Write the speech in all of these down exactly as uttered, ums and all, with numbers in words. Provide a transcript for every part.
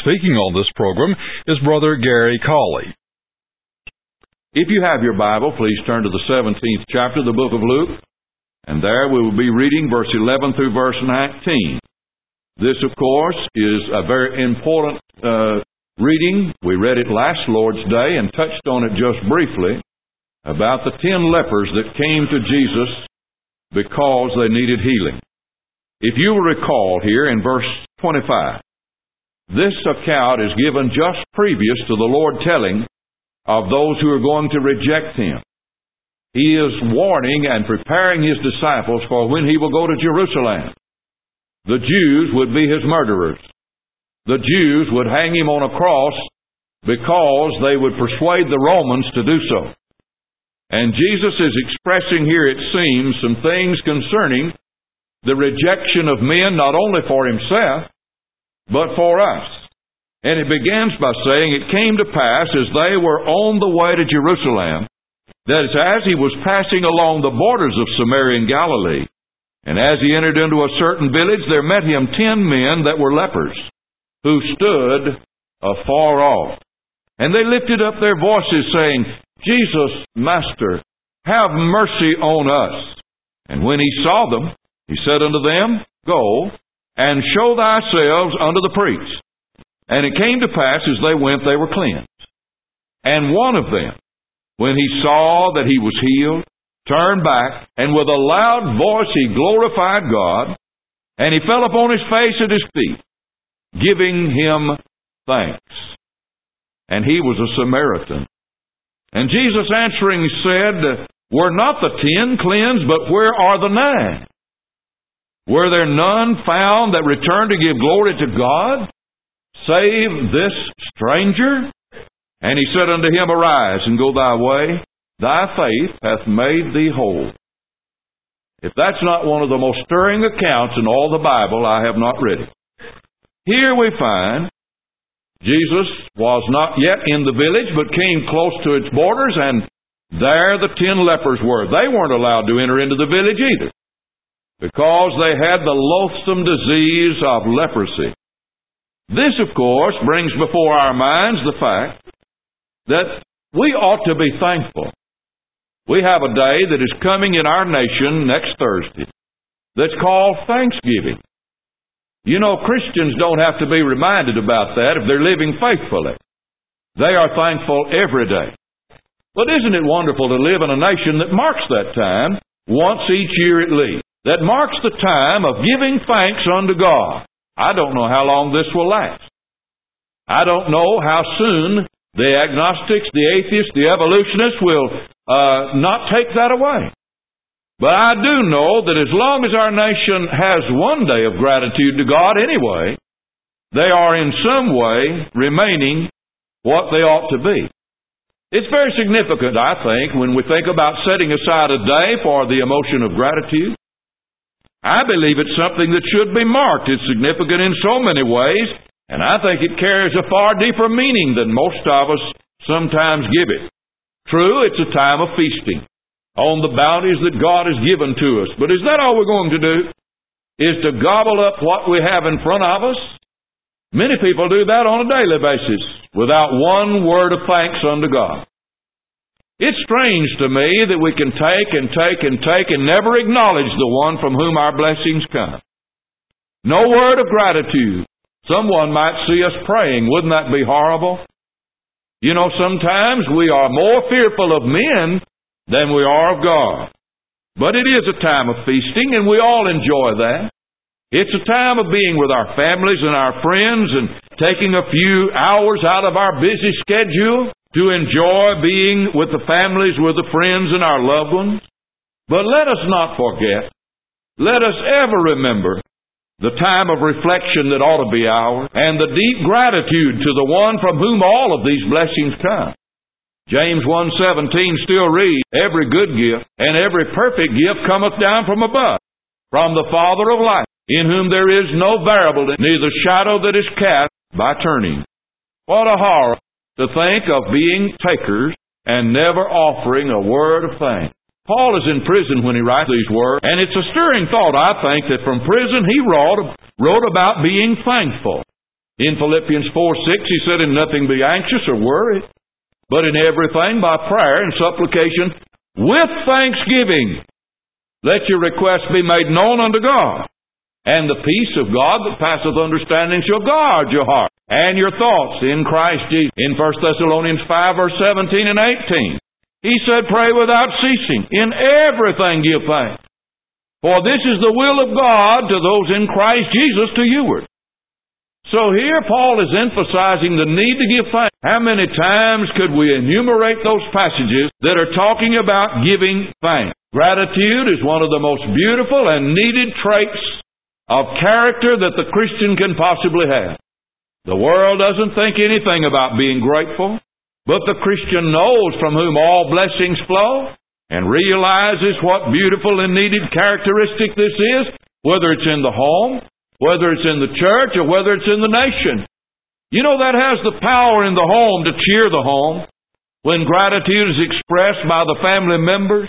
speaking on this program is Brother Gary Cawley. If you have your Bible, please turn to the seventeenth chapter of the book of Luke, and there we will be reading verse eleven through verse nineteen. This, of course, is a very important uh, reading. We read it last Lord's Day and touched on it just briefly about the ten lepers that came to Jesus because they needed healing. If you will recall here in verse twenty-five, this account is given just previous to the Lord telling of those who are going to reject Him. He is warning and preparing His disciples for when He will go to Jerusalem. The Jews would be His murderers. The Jews would hang Him on a cross because they would persuade the Romans to do so. And Jesus is expressing here, it seems, some things concerning the rejection of men, not only for Himself, but for us. And it begins by saying, it came to pass as they were on the way to Jerusalem, that as He was passing along the borders of Samaria and Galilee, and as He entered into a certain village, there met Him ten men that were lepers, who stood afar off. And they lifted up their voices, saying, Jesus, Master, have mercy on us. And when He saw them, He said unto them, Go, and show thyselves unto the priest. And it came to pass, as they went, they were cleansed. And one of them, when he saw that he was healed, turned back, and with a loud voice he glorified God, and he fell upon his face at His feet, giving Him thanks. And he was a Samaritan. And Jesus answering said, Were not the ten cleansed, but where are the nine? Were there none found that returned to give glory to God, save this stranger? And He said unto him, Arise, and go thy way. Thy faith hath made thee whole. If that's not one of the most stirring accounts in all the Bible, I have not read it. Here we find Jesus was not yet in the village, but came close to its borders, and there the ten lepers were. They weren't allowed to enter into the village either, because they had the loathsome disease of leprosy. This, of course, brings before our minds the fact that we ought to be thankful. We have a day that is coming in our nation next Thursday that's called Thanksgiving. You know, Christians don't have to be reminded about that if they're living faithfully. They are thankful every day. But isn't it wonderful to live in a nation that marks that time once each year at least? That marks the time of giving thanks unto God. I don't know how long this will last. I don't know how soon the agnostics, the atheists, the evolutionists will uh, not take that away. But I do know that as long as our nation has one day of gratitude to God anyway, they are in some way remaining what they ought to be. It's very significant, I think, when we think about setting aside a day for the emotion of gratitude. I believe it's something that should be marked. It's significant in so many ways, and I think it carries a far deeper meaning than most of us sometimes give it. True, it's a time of feasting on the bounties that God has given to us. But is that all we're going to do? Is to gobble up what we have in front of us? Many people do that on a daily basis without one word of thanks unto God. It's strange to me that we can take and take and take and never acknowledge the one from whom our blessings come. No word of gratitude. Someone might see us praying. Wouldn't that be horrible? You know, sometimes we are more fearful of men than we are of God. But it is a time of feasting, and we all enjoy that. It's a time of being with our families and our friends and taking a few hours out of our busy schedule to enjoy being with the families, with the friends and our loved ones. But let us not forget, let us ever remember the time of reflection that ought to be ours, and the deep gratitude to the one from whom all of these blessings come. James one seventeen still reads, Every good gift and every perfect gift cometh down from above, from the Father of lights, in whom there is no variableness, neither shadow that is cast by turning. What a horror to think of being takers and never offering a word of thanks. Paul is in prison when he writes these words, and it's a stirring thought, I think, that from prison he wrote, wrote about being thankful. In Philippians four six, he said, "In nothing be anxious or worried, but in everything by prayer and supplication with thanksgiving. Let your requests be made known unto God. And the peace of God that passeth understanding shall guard your heart and your thoughts in Christ Jesus." In First Thessalonians five, verse seventeen and eighteen, he said, "Pray without ceasing. In everything give thanks. For this is the will of God to those in Christ Jesus to youward." So here Paul is emphasizing the need to give thanks. How many times could we enumerate those passages that are talking about giving thanks? Gratitude is one of the most beautiful and needed traits of character that the Christian can possibly have. The world doesn't think anything about being grateful, but the Christian knows from whom all blessings flow and realizes what beautiful and needed characteristic this is, whether it's in the home, whether it's in the church, or whether it's in the nation. You know, that has the power in the home to cheer the home when gratitude is expressed by the family members.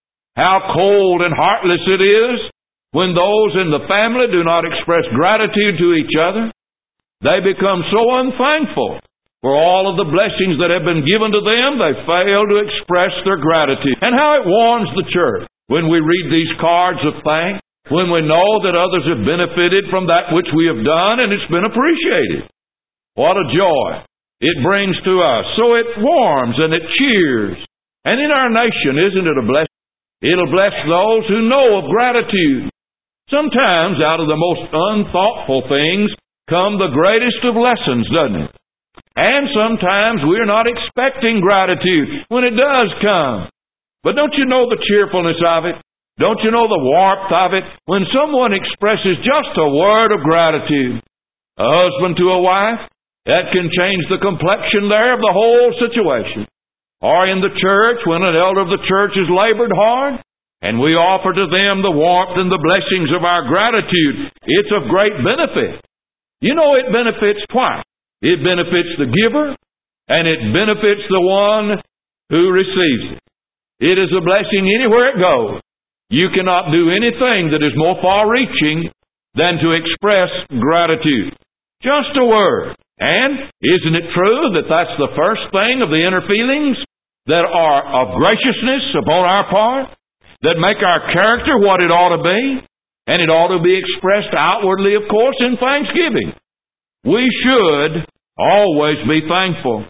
How cold and heartless it is when those in the family do not express gratitude to each other. They become so unthankful for all of the blessings that have been given to them, they fail to express their gratitude. And how it warms the church when we read these cards of thanks, when we know that others have benefited from that which we have done and it's been appreciated. What a joy it brings to us. So it warms and it cheers. And in our nation, isn't it a blessing? It'll bless those who know of gratitude. Sometimes out of the most unthoughtful things come the greatest of lessons, doesn't it? And sometimes we're not expecting gratitude when it does come. But don't you know the cheerfulness of it? Don't you know the warmth of it? When someone expresses just a word of gratitude, a husband to a wife, that can change the complexion there of the whole situation. Or in the church, when an elder of the church has labored hard, and we offer to them the warmth and the blessings of our gratitude, it's of great benefit. You know, it benefits twice. It benefits the giver, and it benefits the one who receives it. It is a blessing anywhere it goes. You cannot do anything that is more far-reaching than to express gratitude. Just a word. And isn't it true that that's the first thing of the inner feelings that are of graciousness upon our part, that make our character what it ought to be, and it ought to be expressed outwardly, of course, in thanksgiving. We should always be thankful.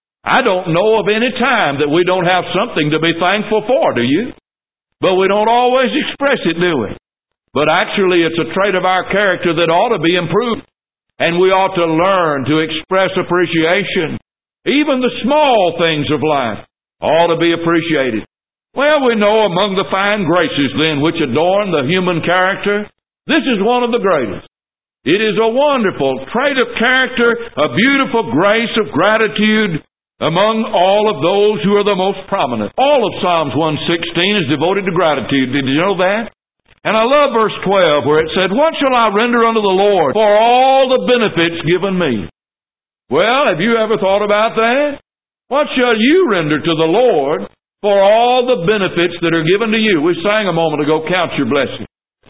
I don't know of any time that we don't have something to be thankful for, do you? But we don't always express it, do we? But actually, it's a trait of our character that ought to be improved. And we ought to learn to express appreciation. Even the small things of life ought to be appreciated. Well, we know among the fine graces, then, which adorn the human character, this is one of the greatest. It is a wonderful trait of character, a beautiful grace of gratitude among all of those who are the most prominent. All of Psalms one sixteen is devoted to gratitude. Did you know that? And I love verse twelve where it said, "What shall I render unto the Lord for all the benefits given me?" Well, have you ever thought about that? What shall you render to the Lord for all the benefits that are given to you? We sang a moment ago, "Count your blessings."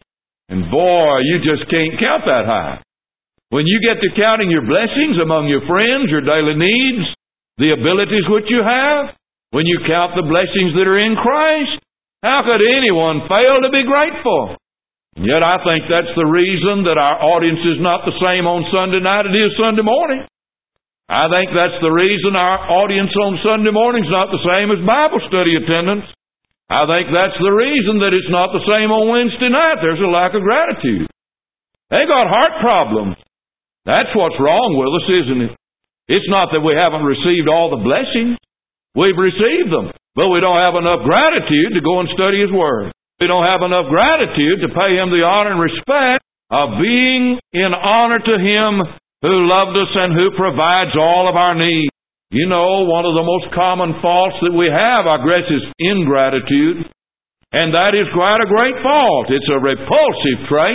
And boy, you just can't count that high. When you get to counting your blessings among your friends, your daily needs, the abilities which you have, when you count the blessings that are in Christ, how could anyone fail to be grateful? And yet I think that's the reason that our audience is not the same on Sunday night as it is Sunday morning. I think that's the reason our audience on Sunday morning is not the same as Bible study attendance. I think that's the reason that it's not the same on Wednesday night. There's a lack of gratitude. They got heart problems. That's what's wrong with us, isn't it? It's not that we haven't received all the blessings. We've received them, but we don't have enough gratitude to go and study His Word. We don't have enough gratitude to pay Him the honor and respect of being in honor to Him who loved us and who provides all of our needs. You know, one of the most common faults that we have, I guess, is ingratitude. And that is quite a great fault. It's a repulsive trait.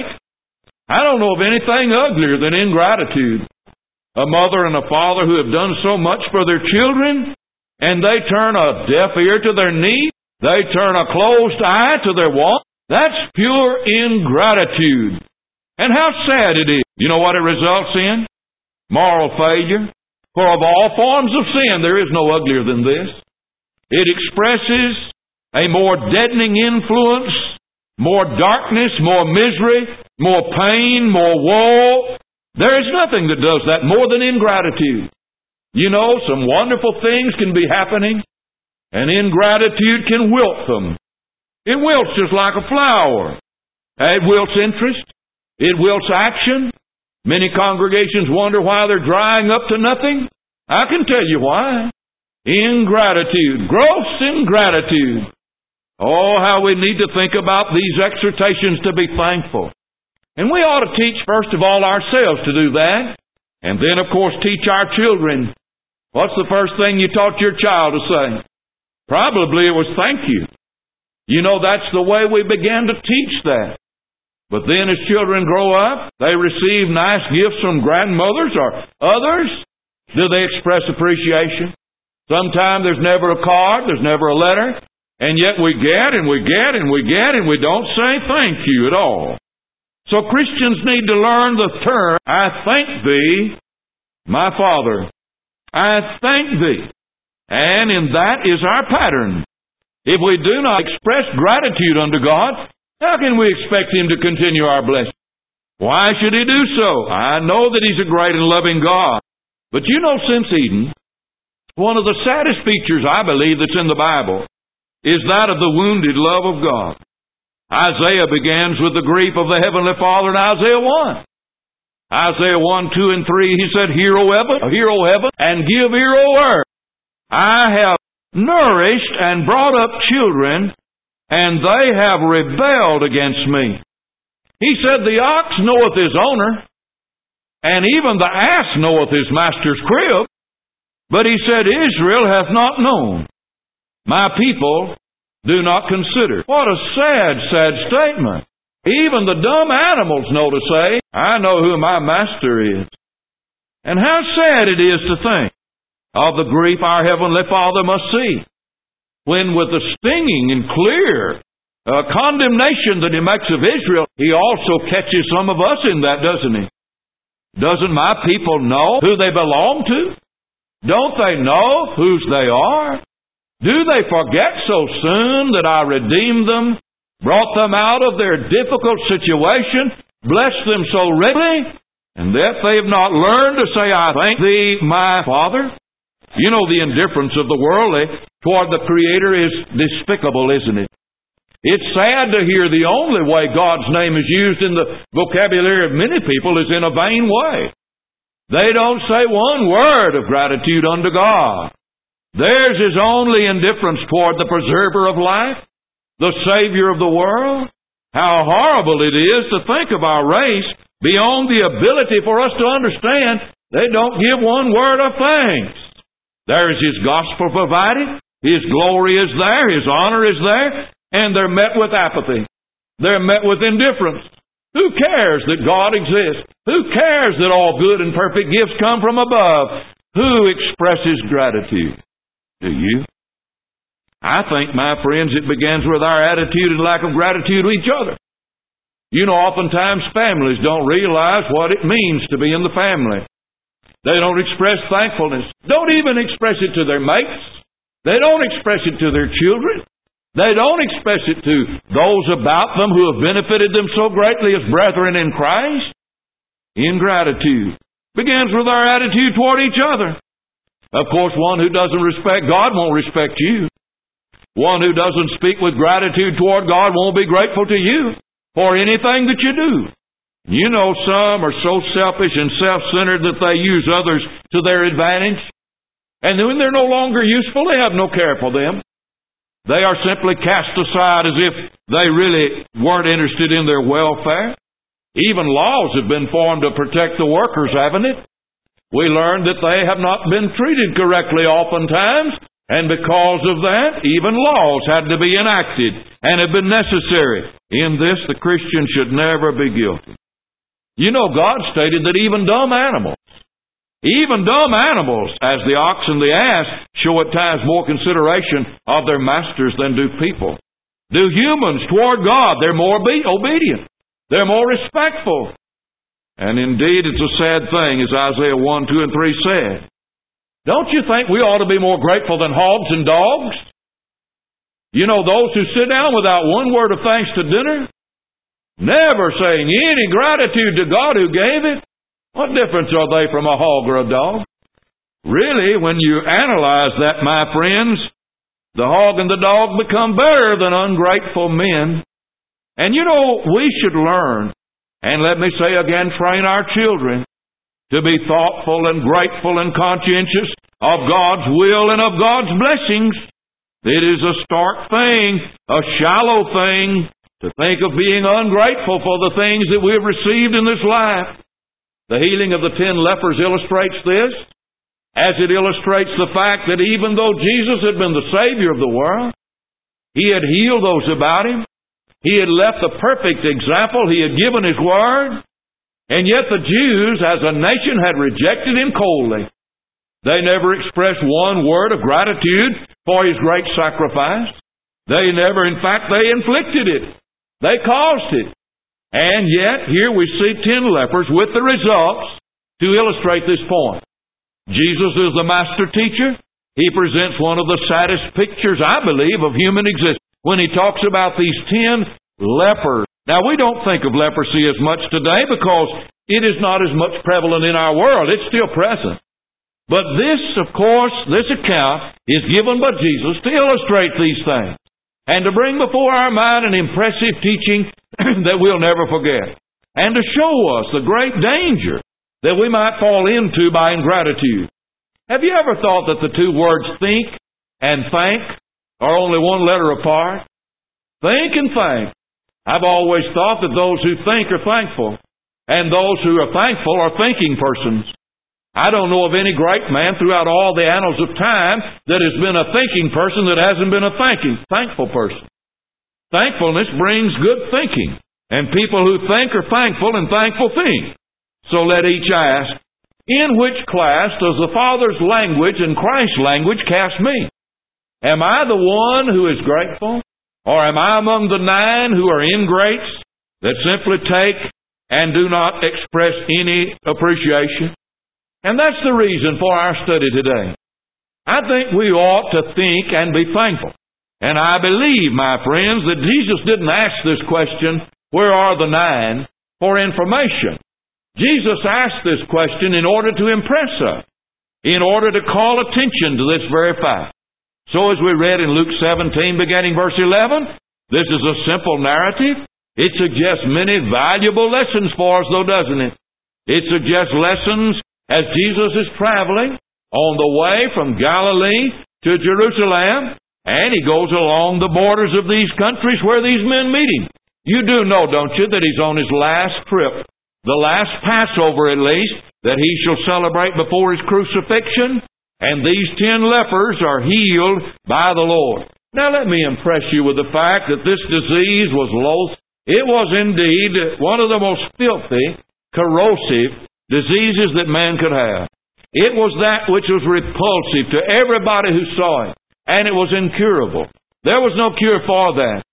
I don't know of anything uglier than ingratitude. A mother and a father who have done so much for their children, and they turn a deaf ear to their need, they turn a closed eye to their want. That's pure ingratitude. And how sad it is. You know what it results in? moral failure. For of all forms of sin, there is no uglier than this. It expresses a more deadening influence, more darkness, more misery, more pain, more woe. There is nothing that does that more than ingratitude. You know, some wonderful things can be happening, and ingratitude can wilt them. It wilts just like a flower. It wilts interest. It wilts action. Many congregations wonder why they're drying up to nothing. I can tell you why. Ingratitude. Gross ingratitude. Oh, how we need to think about these exhortations to be thankful. And we ought to teach, first of all, ourselves to do that. And then, of course, teach our children. What's the first thing you taught your child to say? Probably it was thank you. You know, that's the way we began to teach that. But then as children grow up, they receive nice gifts from grandmothers or others. Do they express appreciation? Sometimes there's never a card, there's never a letter, and yet we get and we get and we get and we don't say thank you at all. So Christians need to learn the term, I thank thee, my Father. I thank thee. And in that is our pattern. If we do not express gratitude unto God, how can we expect Him to continue our blessing? Why should He do so? I know that He's a great and loving God. But you know, since Eden, one of the saddest features, I believe, that's in the Bible is that of the wounded love of God. Isaiah begins with the grief of the Heavenly Father in Isaiah one. Isaiah one, two, and three, he said, Hear, O heaven, hear, O heaven, and give ear, O earth. I have nourished and brought up children, and they have rebelled against me. He said, The ox knoweth his owner, and even the ass knoweth his master's crib. But he said, Israel hath not known. My people do not consider. What a sad, sad statement. Even the dumb animals know to say, I know who my master is. And how sad it is to think of the grief our Heavenly Father must see, when with the stinging and clear uh, condemnation that He makes of Israel, He also catches some of us in that, doesn't He? Doesn't my people know who they belong to? Don't they know whose they are? Do they forget so soon that I redeemed them, brought them out of their difficult situation, blessed them so richly, and that they have not learned to say, I thank thee, my Father? You know, the indifference of the worldly toward the Creator is despicable, isn't it? It's sad to hear the only way God's name is used in the vocabulary of many people is in a vain way. They don't say one word of gratitude unto God. Theirs is only indifference toward the preserver of life, the Savior of the world. How horrible it is to think of our race beyond the ability for us to understand. They don't give one word of thanks. There is His gospel provided. His glory is there. His honor is there. And they're met with apathy. They're met with indifference. Who cares that God exists? Who cares that all good and perfect gifts come from above? Who expresses gratitude? Do you? I think, my friends, it begins with our attitude and lack of gratitude to each other. You know, oftentimes families don't realize what it means to be in the family. They don't express thankfulness. Don't even express it to their mates. They don't express it to their children. They don't express it to those about them who have benefited them so greatly as brethren in Christ. Ingratitude begins with our attitude toward each other. Of course, one who doesn't respect God won't respect you. One who doesn't speak with gratitude toward God won't be grateful to you for anything that you do. You know, some are so selfish and self-centered that they use others to their advantage. And when they're no longer useful, they have no care for them. They are simply cast aside as if they really weren't interested in their welfare. Even laws have been formed to protect the workers, haven't it? We learned that they have not been treated correctly oftentimes, and because of that, even laws had to be enacted and have been necessary. In this, the Christian should never be guilty. You know, God stated that even dumb animals, even dumb animals, as the ox and the ass, show at times more consideration of their masters than do people. Do humans toward God, they're more obe- obedient. They're more respectful. And indeed, it's a sad thing, as Isaiah one, two, and three said. Don't you think we ought to be more grateful than hogs and dogs? You know, those who sit down without one word of thanks to dinner, never saying any gratitude to God who gave it. What difference are they from a hog or a dog? Really, when you analyze that, my friends, the hog and the dog become better than ungrateful men. And you know, we should learn, and let me say again, train our children to be thoughtful and grateful and conscientious of God's will and of God's blessings. It is a stark thing, a shallow thing, to think of being ungrateful for the things that we have received in this life. The healing of the ten lepers illustrates this, as it illustrates the fact that even though Jesus had been the Savior of the world, He had healed those about Him, He had left the perfect example, He had given His Word, and yet the Jews as a nation had rejected Him coldly. They never expressed one word of gratitude for His great sacrifice. They never, in fact, they inflicted it. They caused it. And yet, here we see ten lepers with the results to illustrate this point. Jesus is the master teacher. He presents one of the saddest pictures, I believe, of human existence when He talks about these ten lepers. Now, we don't think of leprosy as much today because it is not as much prevalent in our world. It's still present. But this, of course, this account is given by Jesus to illustrate these things and to bring before our mind an impressive teaching that we'll never forget, and to show us the great danger that we might fall into by ingratitude. Have you ever thought that the two words think and thank are only one letter apart? Think and thank. I've always thought that those who think are thankful, and those who are thankful are thinking persons. I don't know of any great man throughout all the annals of time that has been a thinking person that hasn't been a thanking, thankful person. Thankfulness brings good thinking, and people who think are thankful and thankful think. So let each ask, in which class does the Father's language and Christ's language cast me? Am I the one who is grateful? Or am I among the nine who are ingrates that simply take and do not express any appreciation? And that's the reason for our study today. I think we ought to think and be thankful. And I believe, my friends, that Jesus didn't ask this question, where are the nine, for information. Jesus asked this question in order to impress us, in order to call attention to this very fact. So as we read in Luke seventeen, beginning verse eleven, this is a simple narrative. It suggests many valuable lessons for us, though, doesn't it? It suggests lessons as Jesus is traveling on the way from Galilee to Jerusalem, and He goes along the borders of these countries where these men meet Him. You do know, don't you, that He's on His last trip, the last Passover at least, that He shall celebrate before His crucifixion, and these ten lepers are healed by the Lord. Now let me impress you with the fact that this disease was loath. It was indeed one of the most filthy, corrosive diseases that man could have. It was that which was repulsive to everybody who saw it, and it was incurable. There was no cure for that.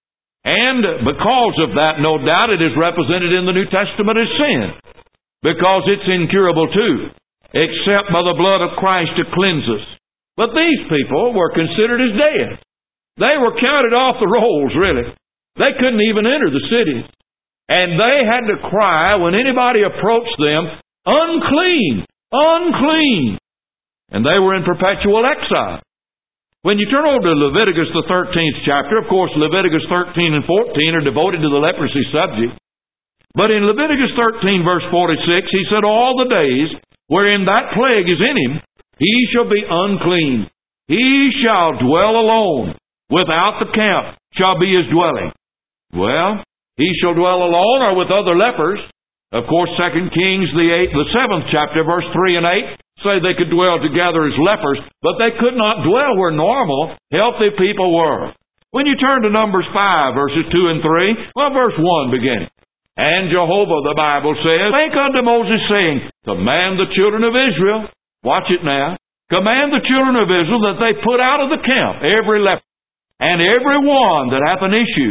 And because of that, no doubt, it is represented in the New Testament as sin, because it's incurable too, except by the blood of Christ to cleanse us. But these people were considered as dead. They were counted off the rolls, really. They couldn't even enter the city. And they had to cry when anybody approached them, unclean, unclean. And they were in perpetual exile. When you turn over to Leviticus, the thirteenth chapter, of course, Leviticus thirteen and fourteen are devoted to the leprosy subject. But in Leviticus thirteen, verse forty-six, he said, all the days wherein that plague is in him, he shall be unclean. He shall dwell alone. Without the camp shall be his dwelling. Well, he shall dwell alone or with other lepers. Of course, Second Kings, the eighth, the seventh chapter, verse three and eight, say they could dwell together as lepers, but they could not dwell where normal, healthy people were. When you turn to Numbers five, verses two and three, well, verse one beginning. And Jehovah, the Bible says, spake unto Moses, saying, command the children of Israel, watch it now, command the children of Israel that they put out of the camp every leper, and every one that hath an issue,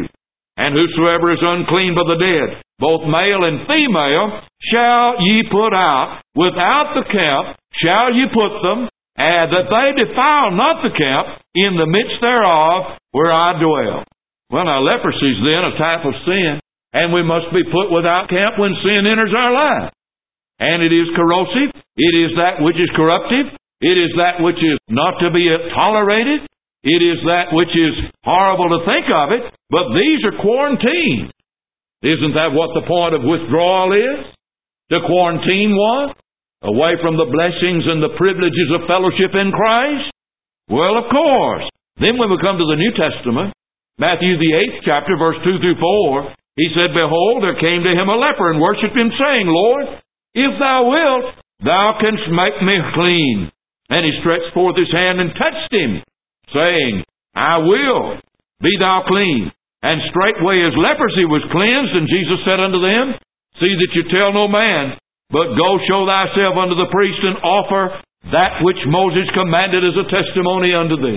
And whosoever is unclean by the dead, both male and female, shall ye put out. Without the camp shall ye put them, and that they defile not the camp in the midst thereof where I dwell. Well, now leprosy is then a type of sin, and we must be put without camp when sin enters our life. And it is corrosive. It is that which is corruptive. It is that which is not to be tolerated. It is that which is horrible to think of it, but these are quarantined. Isn't that what the point of withdrawal is? To quarantine one, away from the blessings and the privileges of fellowship in Christ? Well, of course. Then when we come to the New Testament, Matthew the eighth chapter, verse two through four, he said, Behold, there came to him a leper and worshipped him, saying, Lord, if thou wilt, thou canst make me clean. And he stretched forth his hand and touched him, saying, I will, be thou clean. And straightway his leprosy was cleansed, and Jesus said unto them, See that you tell no man, but go show thyself unto the priest, and offer that which Moses commanded as a testimony unto thee.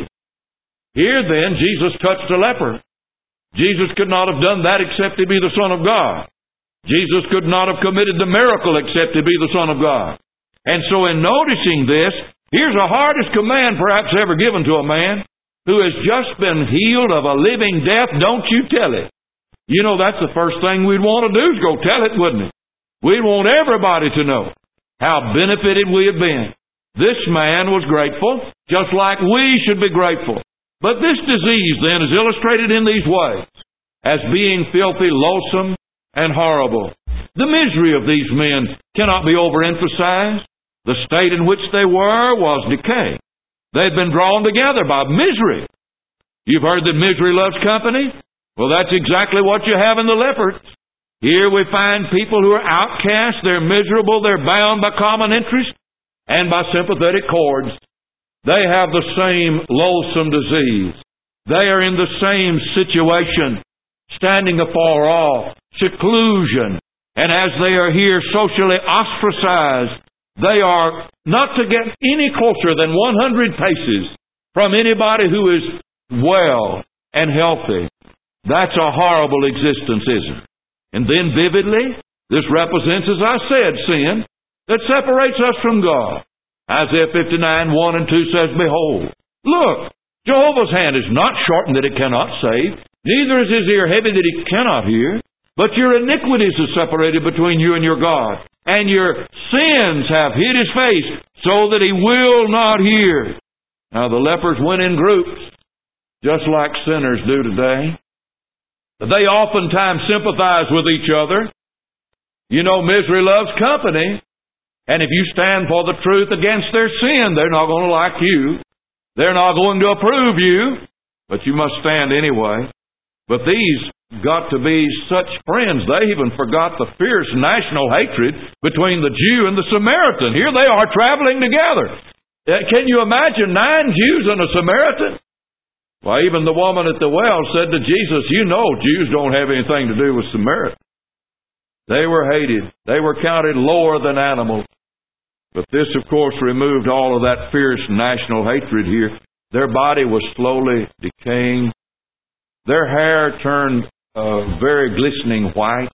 Here then Jesus touched a leper. Jesus could not have done that except to be the Son of God. Jesus could not have committed the miracle except to be the Son of God. And so in noticing this, here's the hardest command perhaps ever given to a man who has just been healed of a living death. Don't you tell it. You know, that's the first thing we'd want to do is go tell it, wouldn't it? We'd want everybody to know how benefited we have been. This man was grateful, just like we should be grateful. But this disease then is illustrated in these ways, as being filthy, loathsome, and horrible. The misery of these men cannot be overemphasized. The state in which they were was decay. They'd been drawn together by misery. You've heard that misery loves company? Well, that's exactly what you have in the lepers. Here we find people who are outcast, they're miserable, they're bound by common interest and by sympathetic cords. They have the same loathsome disease. They are in the same situation, standing afar off, seclusion, and as they are here socially ostracized, they are not to get any closer than one hundred paces from anybody who is well and healthy. That's a horrible existence, isn't it? And then vividly, this represents, as I said, sin that separates us from God. Isaiah fifty-nine, one and two says, Behold, look, Jehovah's hand is not shortened that it cannot save, neither is his ear heavy that he cannot hear, but your iniquities are separated between you and your God, and your sins have hid his face, so that he will not hear. Now the lepers went in groups, just like sinners do today. They oftentimes sympathize with each other. You know, misery loves company. And if you stand for the truth against their sin, they're not going to like you. They're not going to approve you. But you must stand anyway. But these got to be such friends, they even forgot the fierce national hatred between the Jew and the Samaritan. Here they are traveling together. Can you imagine nine Jews and a Samaritan? Well, even the woman at the well said to Jesus, you know Jews don't have anything to do with Samaritans. They were hated. They were counted lower than animals. But this, of course, removed all of that fierce national hatred here. Their body was slowly decaying. Their hair turned uh, very glistening white.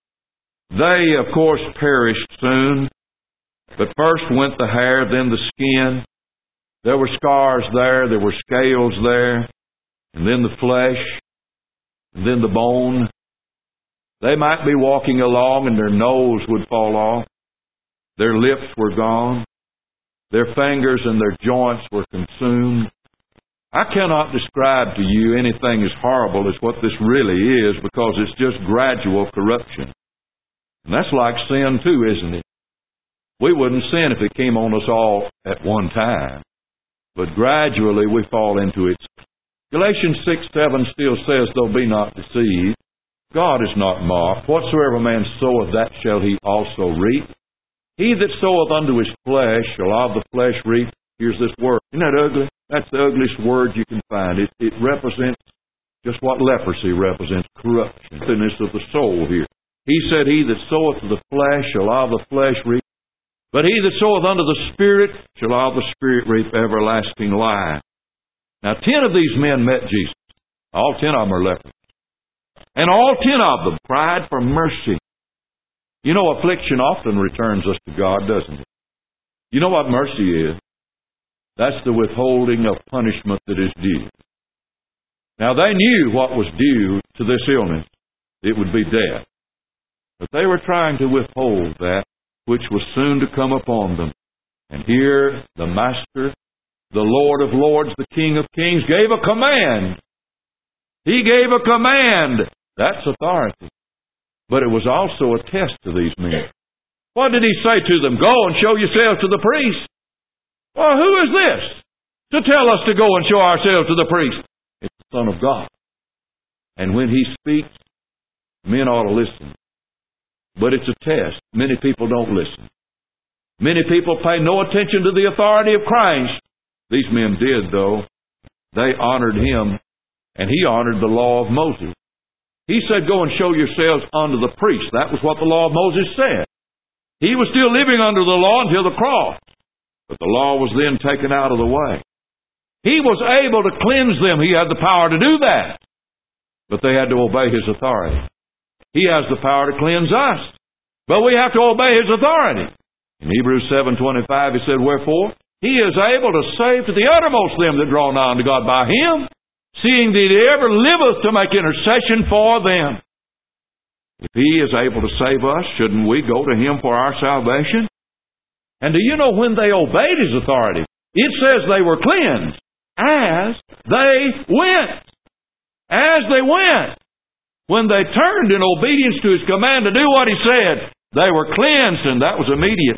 They, of course, perished soon. But first went the hair, then the skin. There were scars there, there were scales there, and then the flesh, and then the bone. They might be walking along and their nose would fall off. Their lips were gone. Their fingers and their joints were consumed. I cannot describe to you anything as horrible as what this really is, because it's just gradual corruption. And that's like sin too, isn't it? We wouldn't sin if it came on us all at one time. But gradually we fall into it. Galatians six seven still says, though be not deceived, God is not mocked. Whatsoever man soweth, that shall he also reap. He that soweth unto his flesh shall of the flesh reap. Here's this word. Isn't that ugly? That's the ugliest word you can find. It, it represents just what leprosy represents, corruption, emptiness of the soul here. He said, he that soweth to the flesh shall of the flesh reap. But he that soweth unto the Spirit shall of the Spirit reap everlasting life. Now ten of these men met Jesus. All ten of them are lepers. And all ten of them cried for mercy. You know, affliction often returns us to God, doesn't it? You know what mercy is? That's the withholding of punishment that is due. Now, they knew what was due to this illness. It would be death. But they were trying to withhold that which was soon to come upon them. And here, the Master, the Lord of Lords, the King of Kings, gave a command. He gave a command. That's authority. But it was also a test to these men. What did He say to them? Go and show yourselves to the priest. Well, who is this to tell us to go and show ourselves to the priest? It's the Son of God. And when He speaks, men ought to listen. But it's a test. Many people don't listen. Many people pay no attention to the authority of Christ. These men did, though. They honored Him, and He honored the law of Moses. He said, go and show yourselves unto the priest. That was what the law of Moses said. He was still living under the law until the cross. But the law was then taken out of the way. He was able to cleanse them. He had the power to do that. But they had to obey His authority. He has the power to cleanse us. But we have to obey His authority. In Hebrews seven twenty-five, He said, wherefore, He is able to save to the uttermost them that draw nigh unto God by Him, seeing that He ever liveth to make intercession for them. If He is able to save us, shouldn't we go to Him for our salvation? And do you know when they obeyed His authority? It says they were cleansed as they went. As they went. When they turned in obedience to His command to do what He said, they were cleansed, and that was immediate.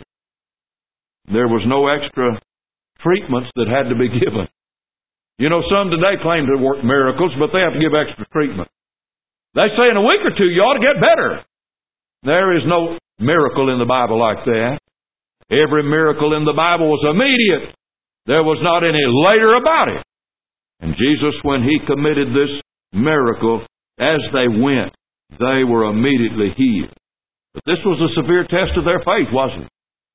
There was no extra treatments that had to be given. You know, some today claim to work miracles, but they have to give extra treatment. They say in a week or two you ought to get better. There is no miracle in the Bible like that. Every miracle in the Bible was immediate. There was not any later about it. And Jesus, when He committed this miracle, as they went, they were immediately healed. But this was a severe test of their faith, wasn't it?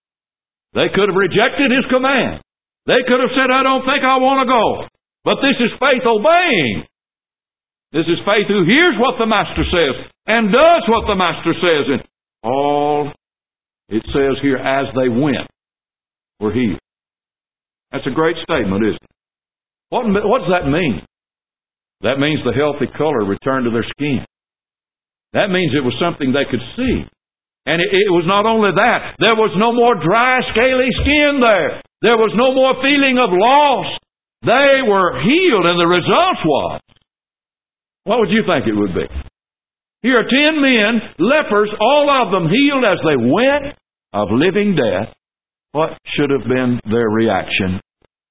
They could have rejected His command. They could have said, I don't think I want to go. But this is faith obeying. This is faith who hears what the Master says and does what the Master says. And all, it says here, as they went, were healed. That's a great statement, isn't it? What, what does that mean? That means the healthy color returned to their skin. That means it was something they could see. And it, it was not only that. There was no more dry, scaly skin there. There was no more feeling of loss. They were healed, and the result was, what would you think it would be? Here are ten men, lepers, all of them healed as they went of living death. What should have been their reaction?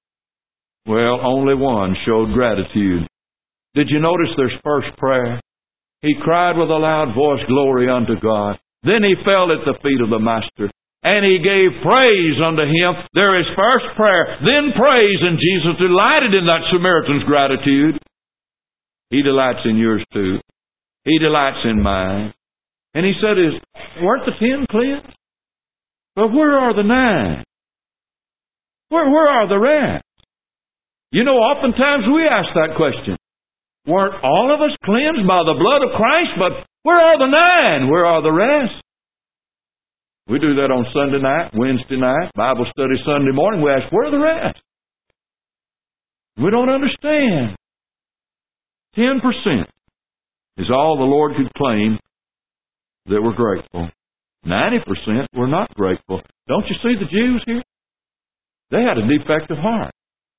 Well, only one showed gratitude. Did you notice their first prayer? He cried with a loud voice, glory unto God. Then he fell at the feet of the Master, and he gave praise unto Him. There is first prayer, then praise, and Jesus delighted in that Samaritan's gratitude. He delights in yours too. He delights in mine. And he said, "Is weren't the ten cleansed? But where are the nine? Where, where are the rest?" You know, oftentimes we ask that question. Weren't all of us cleansed by the blood of Christ? But where are the nine? Where are the rest? We do that on Sunday night, Wednesday night, Bible study Sunday morning. We ask, where are the rest? We don't understand. Ten percent is all the Lord could claim that were grateful. Ninety percent were not grateful. Don't you see the Jews here? They had a defective heart.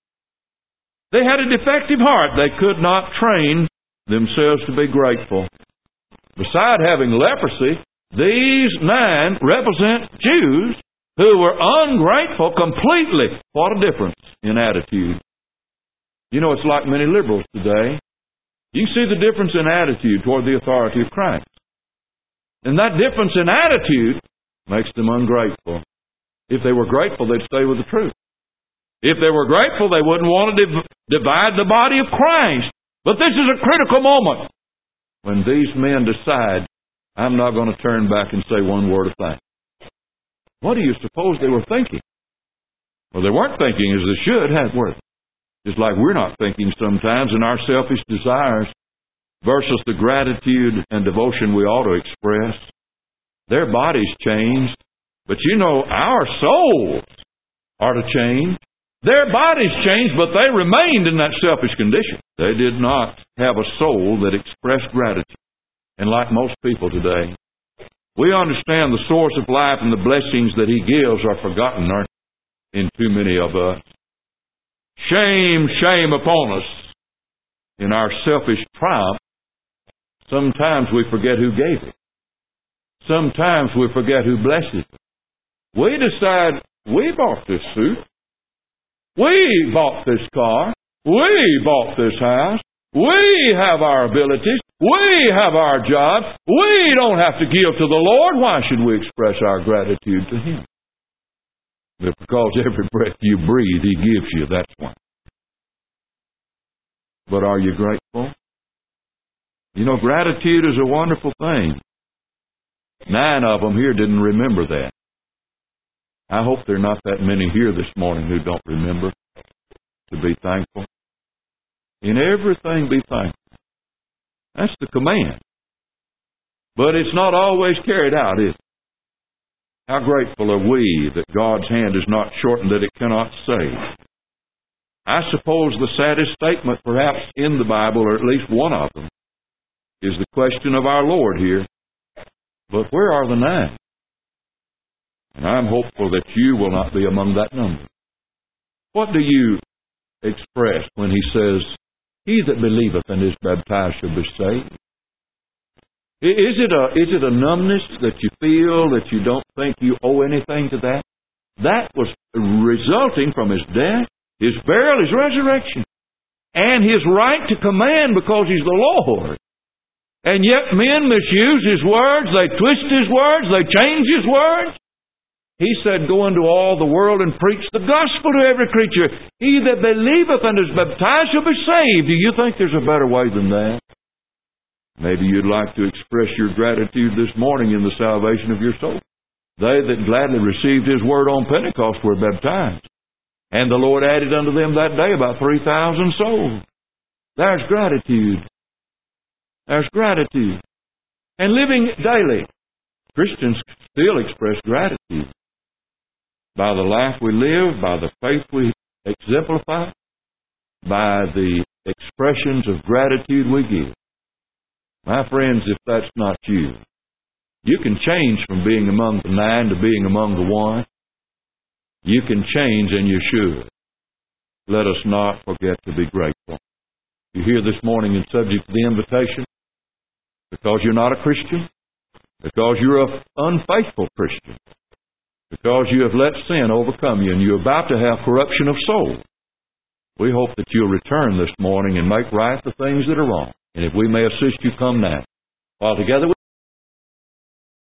They had a defective heart. They could not train themselves to be grateful. Beside having leprosy, these nine represent Jews who were ungrateful completely. What a difference in attitude. You know, it's like many liberals today. You can see the difference in attitude toward the authority of Christ. And that difference in attitude makes them ungrateful. If they were grateful, they'd stay with the truth. If they were grateful, they wouldn't want to div- divide the body of Christ. But this is a critical moment when these men decide, I'm not going to turn back and say one word of thanks. What do you suppose they were thinking? Well, they weren't thinking as they should, were they? Just like we're not thinking sometimes in our selfish desires. versus the gratitude and devotion we ought to express. Their bodies changed, but you know, our souls are to change. Their bodies changed, but they remained in that selfish condition. They did not have a soul that expressed gratitude. And like most people today, we understand the source of life and the blessings that He gives are forgotten, aren't they, in too many of us. Shame, shame upon us. In our selfish triumph, sometimes we forget who gave it. Sometimes we forget who blessed it. We decide, we bought this suit. We bought this car. We bought this house. We have our abilities. We have our job. We don't have to give to the Lord. Why should we express our gratitude to Him? But because every breath you breathe, He gives you, that's why. But are you grateful? You know, gratitude is a wonderful thing. Nine of them here didn't remember that. I hope there are not that many here this morning who don't remember to be thankful. In everything, be thankful. That's the command. But it's not always carried out, is it? How grateful are we that God's hand is not shortened that it cannot save. I suppose the saddest statement perhaps in the Bible, or at least one of them, is the question of our Lord here. But where are the nine? And I'm hopeful that you will not be among that number. What do you express when He says, "He that believeth and is baptized shall be saved"? Is it a, is it a numbness that you feel that you don't think you owe anything to that? That was resulting from His death, His burial, His resurrection, and His right to command because He's the Lord. And yet men misuse His words, they twist His words, they change His words. He said, "Go into all the world and preach the gospel to every creature. He that believeth and is baptized shall be saved." Do you think there's a better way than that? Maybe you'd like to express your gratitude this morning in the salvation of your soul. They that gladly received His word on Pentecost were baptized. And the Lord added unto them that day about three thousand souls. There's gratitude. There's gratitude. And living daily, Christians still express gratitude. By the life we live, by the faith we exemplify, by the expressions of gratitude we give. My friends, if that's not you, you can change from being among the nine to being among the one. You can change, and you should. Let us not forget to be grateful. You're here this morning and subject to the invitation because you're not a Christian, because you're an unfaithful Christian, because you have let sin overcome you and you're about to have corruption of soul. We hope that you'll return this morning and make right the things that are wrong. And if we may assist you, come now. While together we